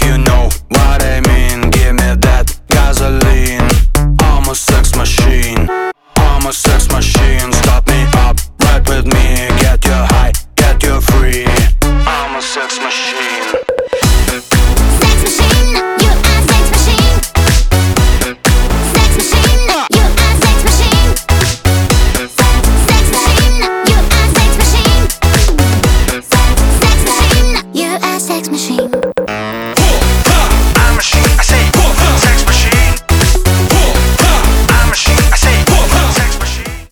you know what I mean. Give me that gasoline. I'm a sex machine. I'm a sex machine. Start me up, ride with me. Get you high, get you free. I'm a sex machine. Sex machine, you are sex machine. Sex machine, you are sex machine. Sex machine, you are sex machine. Sex machine, you are sex machine.